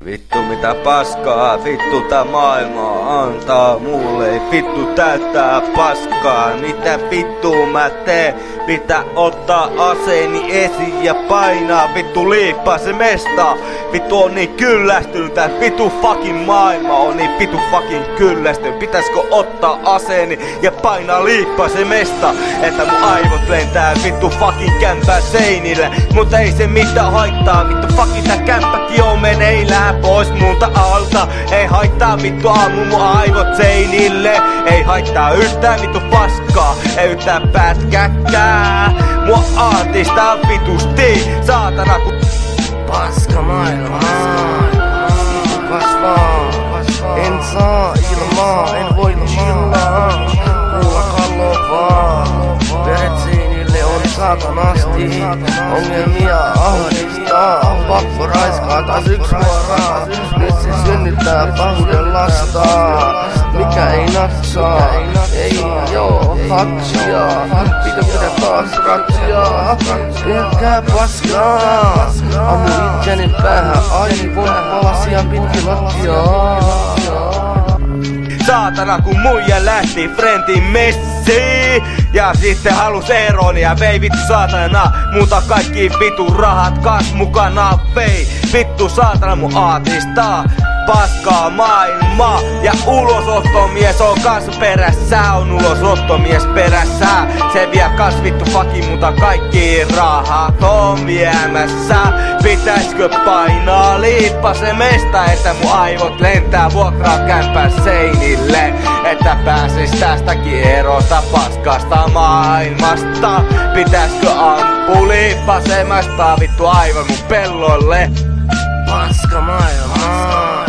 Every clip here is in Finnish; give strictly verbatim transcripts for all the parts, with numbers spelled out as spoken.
Vittu mitä paskaa, vittu tää maailma antaa mulle. Ei vittu täyttää paskaa, mitä vittu mä teen? Pitää ottaa aseeni esiin ja painaa vittu liippaa se mesta. Vittu on niin kyllästynyt, tää vittu fucking maailma on niin vittu fucking kyllästynyt. Pitäisikö ottaa aseeni ja painaa liippaa se mesta, että mun aivot lentää vittu fucking kämpää seinille. Mutta ei se mitään haittaa, vittu fucking tää kämppäkin on meneillään pois multa alta. Ei haittaa vittu aamu mun aivot seinille. Ei haittaa yhtään vittu paskaa, ei yhtään pätkäkkää. Mua aatistaa vitusti, saatana ku paska maailma kasvaa, en saa ilmaa, en voi chillaa. Kuulla kallovaa, veret seinille on saatanasti. Ongelmia ahdistaa, pakko raiskaa taas yks nuoraa. Nyt se synnyttää pahuuden lastaa, mikä ei natsaa, ei joo haksia. Pitä pidä taas ratsia, pelkkää paskaa. Ammu itseni päähän aivon palasia pitkin lattiaa. Saatana kun muija lähti friendin messiin ja sitten halus eroon ja vei vittu saatana muuta kaikki vittu rahat kas mukana vei. Vittu saatana mun aatistaa paskaa maailmaa ja ulosottomies on kans perässä, on ulosottomies perässä. Se vie kas vittu fucking muuta kaikki rahat on viemässä. Pitäiskö painaa liippa se mesta, että mun aivot lentää vuokraa kämpää seinille, että pääsis tästäkin erosta paskasta maailmasta. Pitäiskö ampua liippa se mesta vittu aivan mun pellolle. Paska maailmaa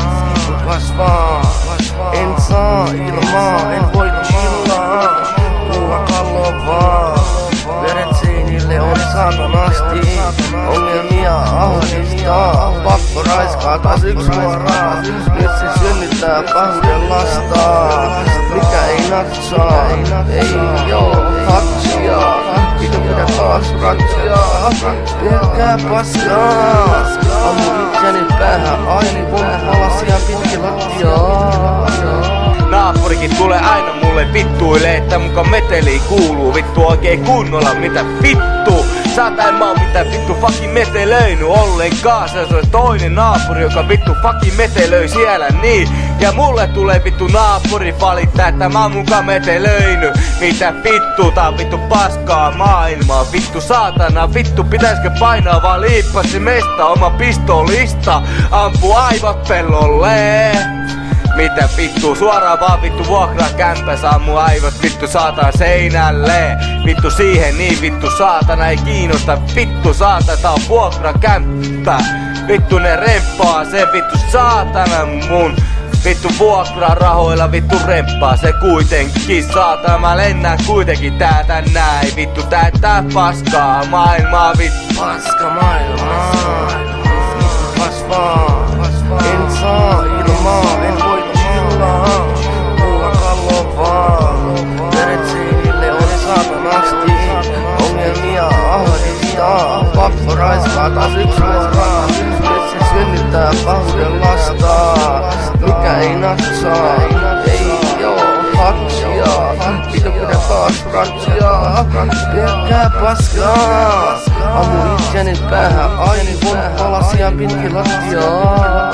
kasvaa, en saa ilmaa, en voi chillaa. Kuulla kallovaa, veret seinille on saatanasti. Ongelmia ahdistaa, pakko raiskaa taas yks nuoraa. Nyt se synnyttää pahuuden lastaa, mikä ei natsaa, ei joo haksia. Pitä pidä taas ratsia, pelkkää paskaa. Ammu itseni päähän aivon palasia pitkin lattiaa. Naapurikin tulee aina mulle vittuille, että muka meteli kuuluu vittu oikein kunnolla, mitä vittu. Saata en mä oo mitään vittu fucking metelöinyt ollenkaan. Se on toinen naapuri, joka vittu fucking metelöi siellä niin. Ja mulle tulee vittu naapuri valittaa, että mä oon muka metelöinyt. Mitä vittu, tää on vittu paskaa maailmaa. Vittu saatana, vittu pitäisikö painaa vaan liippasi mesta oma pistolista. Ampu aivot pellolle. Mitä vittu, suoraan vaan vittu vuokraa kämpä, saa mun aivot vittu saatana seinälle. Vittu siihen niin vittu saatana ei kiinnosta, vittu saatana tää on vuokra kämppä. Vittu ne remppaa se vittu saatana mun vittu vuokra rahoilla vittu remppaa se kuitenkin saatana. Mä lennän kuitenkin täältä näin, vittu täyttää paskaa maailmaa vittu. Paska maailmaa kasvaa, en saa ilmaa, en voi chillaa. Kuulla kallovaa, veret seinille on saatanasti. Ongelmia ahdistaa, pakko raiskaa taas yks nuoraa. Nyt se synnyttää pahuuden lastaa, mikä ei natsaa, ei joo haksia. Pitä pidä taas ratsia, pelkkää paskaa. Ammu itseni päähän aivon palasia pitkin lattiaa.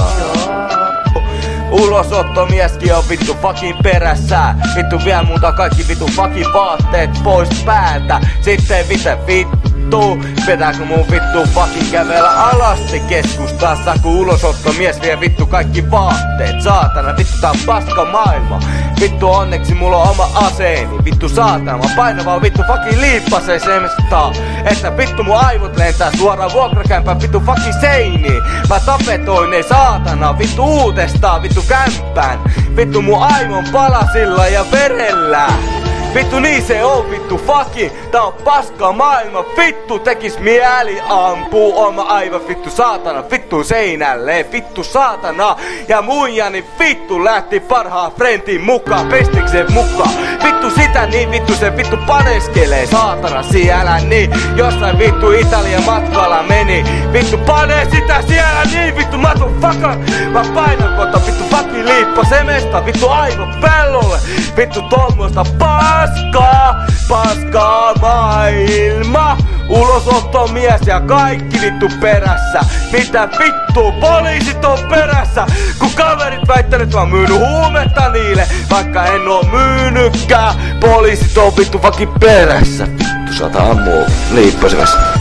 Ulosottomieskin on vittu fucking perässä. Vittu vie multa kaikki vittu fucking vaatteet pois päältä. Sitten mitä vittu, pitääkö mun vittu fucking kävellä alasti keskustassa, kun ulosottomies vie vittu kaikki vaatteet. Saatana, vittu tää on paska maailma. Vittu onneksi mulla on oma aseeni. Vittu saatana, mä painan vaan vittu fucking liippaseen semmoista, että vittu mun aivot lentää suoraan vuokrakämpään vittu fucking seiniin. Mä tapetoin ne saatana vittu uudestaan vittu kämpään. Vittu mun aivon palasilla ja verellä. Vittu niin se on vittu fucking. Tää on paska maailma. Vittu tekis mieli ampuu oma aivan vittu saatana. Vittu seinälle. Vittu saatana. Ja muijani vittu lähti parhaan friendin mukaan. Pestiksen mukaan. Vittu sitä niin vittu se vittu paneskelee saatana siellä niin. Jossain vittu Italian matkalla meni. Vittu panee sitä siellä niin vittu motherfucker. Mä painan kota vittu fucking liippa semesta vittu aivan pellolle. Vittu tommoista paskaa, paskaa maailma. Ulosottomies ja kaikki vittu perässä. Mitä vittu poliisit on perässä? Kun kaverit väittänyt että mä oon myynyt huumetta niille. Vaikka en oo myynytkään. Poliisit on vittu fucking perässä. Vittu saata ammua liippasemassa.